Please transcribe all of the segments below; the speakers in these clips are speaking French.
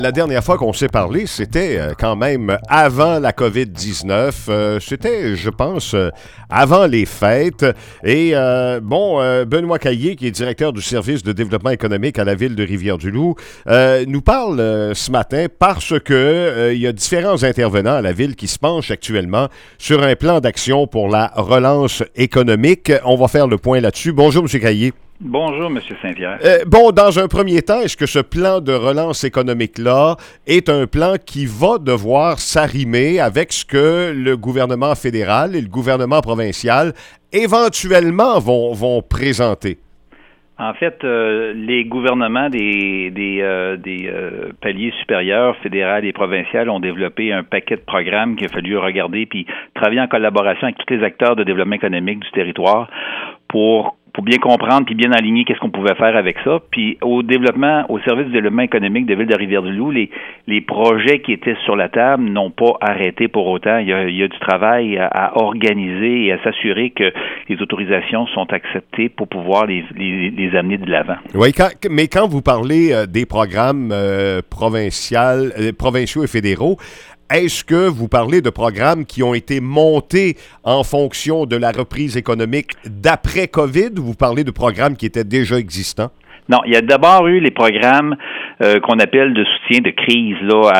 La dernière fois qu'on s'est parlé, c'était quand même avant la COVID-19. C'était, je pense, avant les fêtes. Et Benoît Caillé, qui est directeur du service de développement économique à la ville de Rivière-du-Loup, nous parle ce matin parce que il y a différents intervenants à la ville qui se penchent actuellement sur un plan d'action pour la relance économique. On va faire le point là-dessus. Bonjour, M. Caillé. Bonjour, M. Saint-Pierre. Dans un premier temps, est-ce que ce plan de relance économique-là est un plan qui va devoir s'arrimer avec ce que le gouvernement fédéral et le gouvernement provincial éventuellement vont présenter? En fait, les gouvernements des paliers supérieurs, fédéral et provincial, ont développé un paquet de programmes qu'il a fallu regarder puis travailler en collaboration avec tous les acteurs de développement économique du territoire pour bien comprendre puis bien aligner qu'est-ce qu'on pouvait faire avec ça. Puis au service du développement économique de la ville de Rivière-du-Loup, les projets qui étaient sur la table n'ont pas arrêté pour autant. Il y a du travail à organiser et à s'assurer que les autorisations sont acceptées pour pouvoir les amener de l'avant. Oui, mais quand vous parlez des programmes provinciaux et fédéraux, est-ce que vous parlez de programmes qui ont été montés en fonction de la reprise économique d'après COVID ou vous parlez de programmes qui étaient déjà existants? Non, il y a d'abord eu les programmes qu'on appelle de soutien de crise là,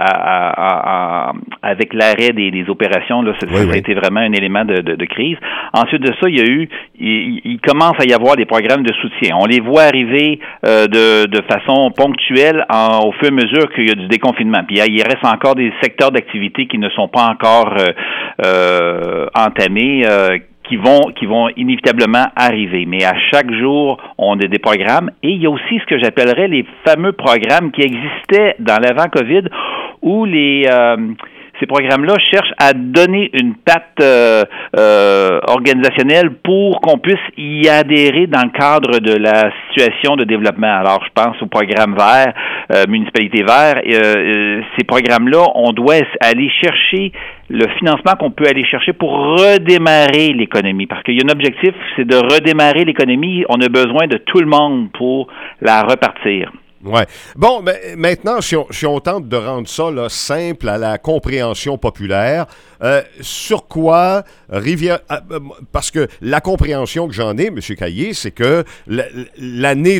avec l'arrêt des opérations. Là, ça a été vraiment un élément de crise. Ensuite de ça, il commence à y avoir des programmes de soutien. On les voit arriver de façon ponctuelle au fur et à mesure qu'il y a du déconfinement. Puis il reste encore des secteurs d'activité qui ne sont pas encore entamés. Qui vont inévitablement arriver. Mais à chaque jour, on a des programmes et il y a aussi ce que j'appellerais les fameux programmes qui existaient dans l'avant-COVID où ces programmes-là cherchent à donner une patte organisationnelle pour qu'on puisse y adhérer dans le cadre de la situation de développement. Alors, je pense au programme vert, municipalité vert. Ces programmes-là, on doit aller chercher le financement qu'on peut aller chercher pour redémarrer l'économie. Parce qu'il y a un objectif, c'est de redémarrer l'économie. On a besoin de tout le monde pour la repartir. Ouais. Bon, ben, maintenant, si on tente de rendre ça là, simple à la compréhension populaire, sur quoi parce que la compréhension que j'en ai, M. Caillé, c'est que l'année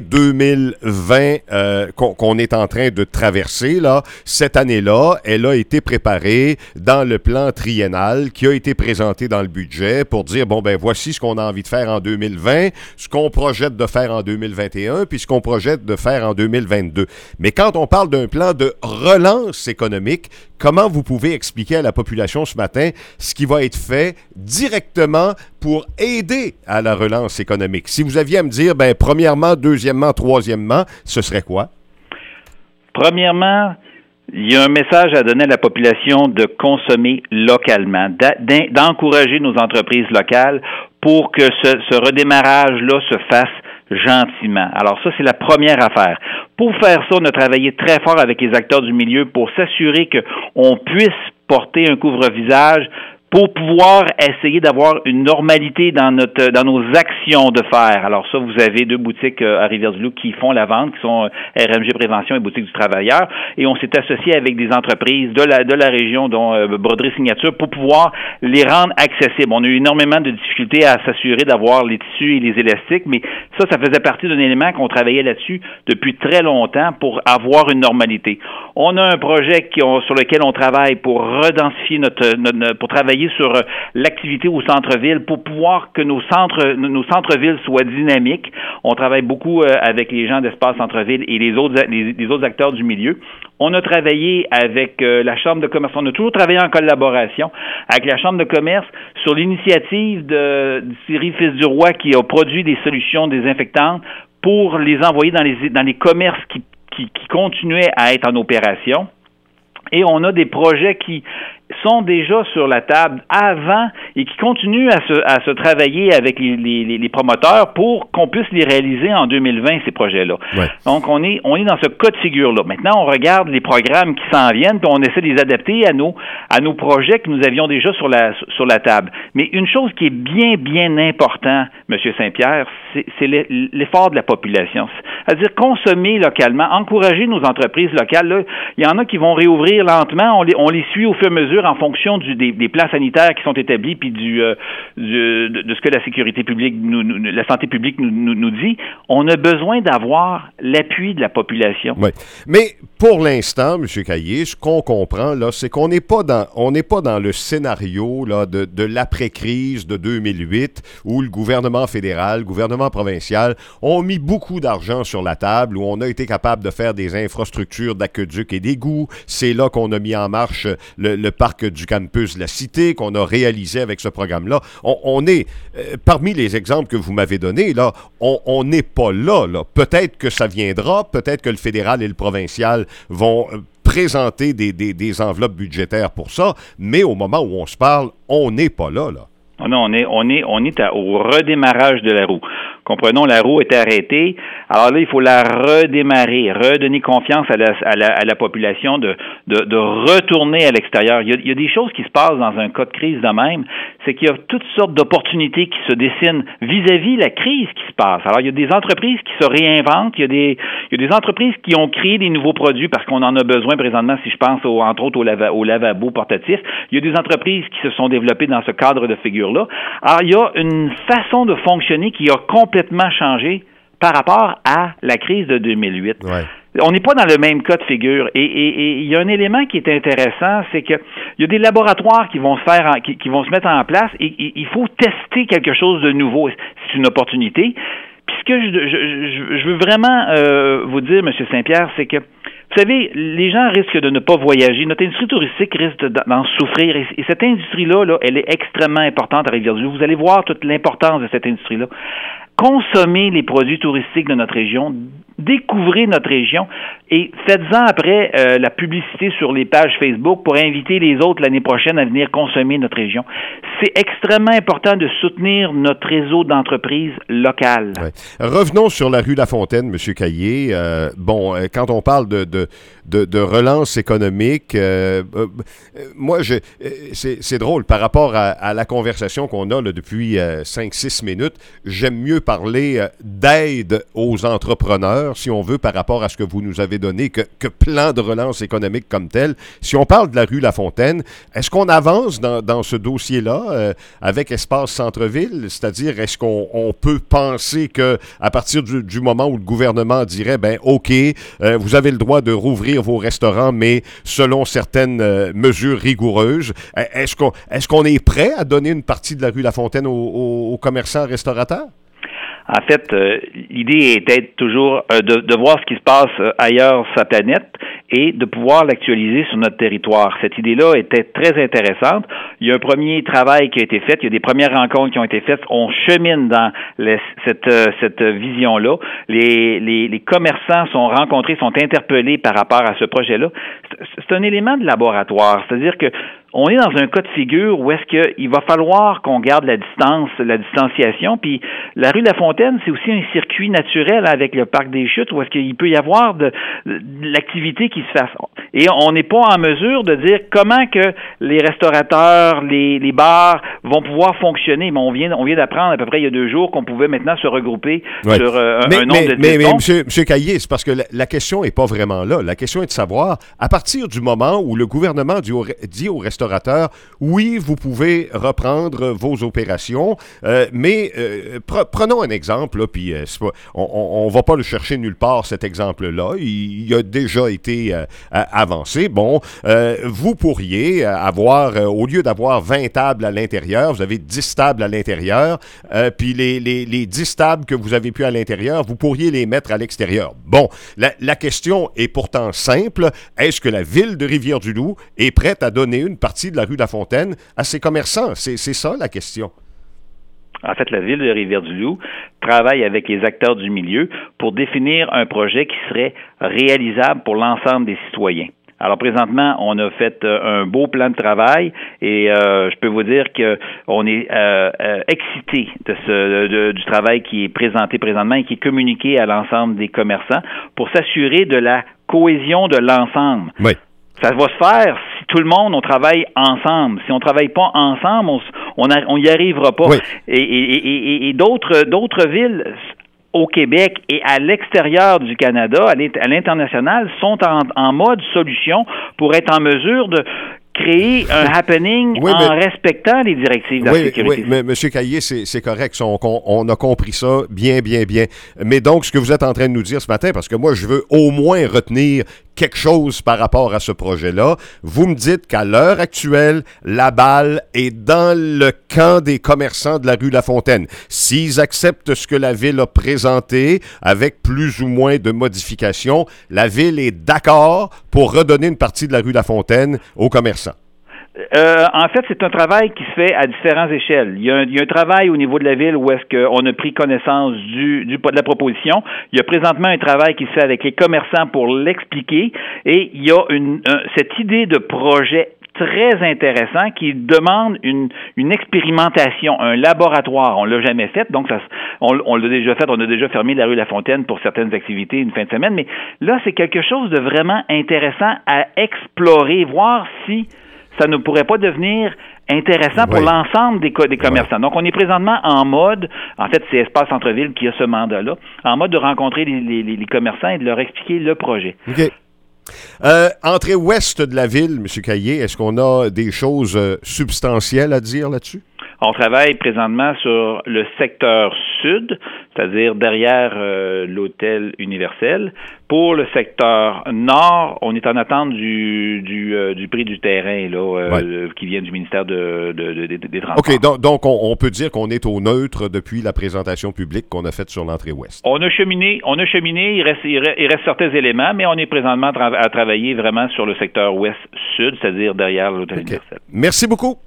2020 qu'on est en train de traverser, là, cette année-là, elle a été préparée dans le plan triennal qui a été présenté dans le budget pour dire, bon, ben voici ce qu'on a envie de faire en 2020, ce qu'on projette de faire en 2021, puis ce qu'on projette de faire en 2022. Mais quand on parle d'un plan de relance économique, comment vous pouvez expliquer à la population ce matin ce qui va être fait directement pour aider à la relance économique? Si vous aviez à me dire, ben premièrement, deuxièmement, troisièmement, ce serait quoi? Premièrement, il y a un message à donner à la population de consommer localement, d'encourager nos entreprises locales pour que ce redémarrage-là se fasse gentiment. Alors ça, c'est la première affaire. Pour faire ça, on a travaillé très fort avec les acteurs du milieu pour s'assurer qu'on puisse porter un couvre-visage pour pouvoir essayer d'avoir une normalité dans nos actions de faire. Alors ça, vous avez 2 boutiques à Rivière-du-Loup qui font la vente, qui sont RMG Prévention et Boutique du Travailleur, et on s'est associé avec des entreprises de la région, dont Broderie Signature, pour pouvoir les rendre accessibles. On a eu énormément de difficultés à s'assurer d'avoir les tissus et les élastiques, mais ça faisait partie d'un élément qu'on travaillait là-dessus depuis très longtemps pour avoir une normalité. On a un projet sur lequel on travaille pour redensifier pour travailler sur l'activité au centre-ville pour pouvoir que nos centres-villes soient dynamiques. On travaille beaucoup avec les gens d'Espace Centre-ville et les autres acteurs du milieu. On a travaillé avec la Chambre de commerce. On a toujours travaillé en collaboration avec la Chambre de commerce sur l'initiative de Thierry Fils-du-Roi qui a produit des solutions désinfectantes pour les envoyer dans les commerces qui continuaient à être en opération. Et on a des projets qui sont déjà sur la table avant et qui continuent à se travailler avec les promoteurs pour qu'on puisse les réaliser en 2020, ces projets-là. Ouais. Donc, on est dans ce cas de figure-là. Maintenant, on regarde les programmes qui s'en viennent, puis on essaie de les adapter à nos projets que nous avions déjà sur la table. Mais une chose qui est bien important, M. Saint-Pierre, c'est l'effort de la population. C'est-à-dire consommer localement, encourager nos entreprises locales. Là, il y en a qui vont réouvrir lentement. On les suit au fur et à mesure en fonction des plans sanitaires qui sont établis puis de ce que la sécurité publique, la santé publique nous dit. On a besoin d'avoir l'appui de la population. Oui. Mais pour l'instant, M. Caillé, ce qu'on comprend, là, c'est qu'on n'est pas dans le scénario là, de l'après-crise de 2008 où le gouvernement fédéral, le gouvernement provincial ont mis beaucoup d'argent sur la table, où on a été capable de faire des infrastructures d'aqueducs et d'égouts. C'est là qu'on a mis en marche le parc du campus La Cité, qu'on a réalisé avec ce programme-là. On est, parmi les exemples que vous m'avez donnés, là, on n'est pas là. Peut-être que ça viendra, peut-être que le fédéral et le provincial vont présenter des enveloppes budgétaires pour ça, mais au moment où on se parle, on n'est pas là. Non, on est au redémarrage de la roue. Comprenons, la roue est arrêtée. Alors là, il faut la redémarrer, redonner confiance à la population de retourner à l'extérieur. Il y a des choses qui se passent dans un cas de crise de même, c'est qu'il y a toutes sortes d'opportunités qui se dessinent vis-à-vis la crise qui se passe. Alors, il y a des entreprises qui se réinventent, il y a des entreprises qui ont créé des nouveaux produits parce qu'on en a besoin présentement, si je pense entre autres au lavabo portatif. Il y a des entreprises qui se sont développées dans ce cadre de figure-là. Alors, il y a une façon de fonctionner qui a complètement changé par rapport à la crise de 2008. Ouais. On n'est pas dans le même cas de figure. Et il y a un élément qui est intéressant, c'est que il y a des laboratoires qui vont se mettre en place et il faut tester quelque chose de nouveau. C'est une opportunité. Puis ce que je veux vraiment vous dire, M. Saint-Pierre, c'est que vous savez, les gens risquent de ne pas voyager. Notre industrie touristique risque d'en souffrir. Et cette industrie-là, elle est extrêmement importante à Rivière-du-Loup. Vous allez voir toute l'importance de cette industrie-là. Consommez les produits touristiques de notre région, découvrez notre région et faites-en après la publicité sur les pages Facebook pour inviter les autres l'année prochaine à venir consommer notre région. C'est extrêmement important de soutenir notre réseau d'entreprises locales. Ouais. Revenons sur la rue Lafontaine, M. Caillé. Quand on parle de relance économique, moi, c'est drôle, par rapport à la conversation qu'on a là, depuis 5-6 minutes, j'aime mieux parler d'aide aux entrepreneurs, si on veut, par rapport à ce que vous nous avez donné, que plan de relance économique comme tel. Si on parle de la rue Lafontaine, est-ce qu'on avance dans ce dossier-là avec Espace Centre-Ville? C'est-à-dire, est-ce qu'on peut penser qu'à partir du moment où le gouvernement dirait, OK, vous avez le droit de rouvrir vos restaurants, mais selon certaines mesures rigoureuses, est-ce qu'on est prêt à donner une partie de la rue Lafontaine aux commerçants restaurateurs? En fait, l'idée était toujours de voir ce qui se passe ailleurs sur la planète et de pouvoir l'actualiser sur notre territoire. Cette idée-là était très intéressante. Il y a un premier travail qui a été fait, il y a des premières rencontres qui ont été faites. On chemine dans cette vision-là. Les commerçants sont rencontrés, sont interpellés par rapport à ce projet-là. C'est un élément de laboratoire, c'est-à-dire que on est dans un cas de figure où est-ce qu'il va falloir qu'on garde la distanciation, puis la rue Lafontaine, c'est aussi un circuit naturel avec le parc des Chutes où est-ce qu'il peut y avoir de l'activité qui se fasse. Et on n'est pas en mesure de dire comment que les restaurateurs, les bars vont pouvoir fonctionner. Mais on vient d'apprendre à peu près il y a 2 jours qu'on pouvait maintenant se regrouper sur un nombre de... Mais M. Caillé, c'est parce que la question n'est pas vraiment là. La question est de savoir, à partir du moment où le gouvernement dit aux restaurateurs, oui, vous pouvez reprendre vos opérations, mais prenons un exemple, là, puis on ne va pas le chercher nulle part, cet exemple-là. Il a déjà été avancé. Bon, vous pourriez avoir, au lieu d'avoir 20 tables à l'intérieur, vous avez 10 tables à l'intérieur, puis les 10 tables que vous avez pu à l'intérieur, vous pourriez les mettre à l'extérieur. Bon, la question est pourtant simple. Est-ce que la ville de Rivière-du-Loup est prête à donner une partie de la rue Lafontaine à ses commerçants? C'est ça la question. En fait, la ville de Rivière-du-Loup travaille avec les acteurs du milieu pour définir un projet qui serait réalisable pour l'ensemble des citoyens. Alors présentement, on a fait un beau plan de travail et je peux vous dire que on est excité du travail qui est présenté présentement et qui est communiqué à l'ensemble des commerçants pour s'assurer de la cohésion de l'ensemble. Oui. Ça va se faire si tout le monde, on travaille ensemble. Si on travaille pas ensemble, on y arrivera pas. Oui. Et d'autres villes au Québec et à l'extérieur du Canada, à l'international, sont en mode solution pour être en mesure de créer un happening respectant les directives de la sécurité. Oui, mais M. Caillé, c'est correct. On a compris ça bien. Mais donc, ce que vous êtes en train de nous dire ce matin, parce que moi, je veux au moins retenir quelque chose par rapport à ce projet-là, vous me dites qu'à l'heure actuelle, la balle est dans le camp des commerçants de la rue Lafontaine. S'ils acceptent ce que la Ville a présenté, avec plus ou moins de modifications, la Ville est d'accord pour redonner une partie de la rue Lafontaine aux commerçants. En fait, c'est un travail qui se fait à différentes échelles. Il y a un travail au niveau de la ville où est-ce qu'on a pris connaissance de la proposition. Il y a présentement un travail qui se fait avec les commerçants pour l'expliquer. Et il y a cette idée de projet très intéressant qui demande une expérimentation, un laboratoire. On l'a jamais fait, donc on l'a déjà fait. On a déjà fermé la rue Lafontaine pour certaines activités une fin de semaine. Mais là, c'est quelque chose de vraiment intéressant à explorer, voir si ça ne pourrait pas devenir intéressant pour l'ensemble des commerçants. Donc, on est présentement en mode, en fait, c'est Espace Centre-Ville qui a ce mandat-là, en mode de rencontrer les commerçants et de leur expliquer le projet. OK. Entrée ouest de la ville, M. Caillé, est-ce qu'on a des choses substantielles à dire là-dessus? On travaille présentement sur le secteur sud, c'est-à-dire derrière l'hôtel Universel. Pour le secteur nord, on est en attente du prix du terrain là, qui vient du ministère des Transports. OK, donc on peut dire qu'on est au neutre depuis la présentation publique qu'on a faite sur l'entrée ouest. On a cheminé, il reste certains éléments, mais on est présentement à travailler vraiment sur le secteur ouest-sud, c'est-à-dire derrière l'hôtel Universel. Merci beaucoup.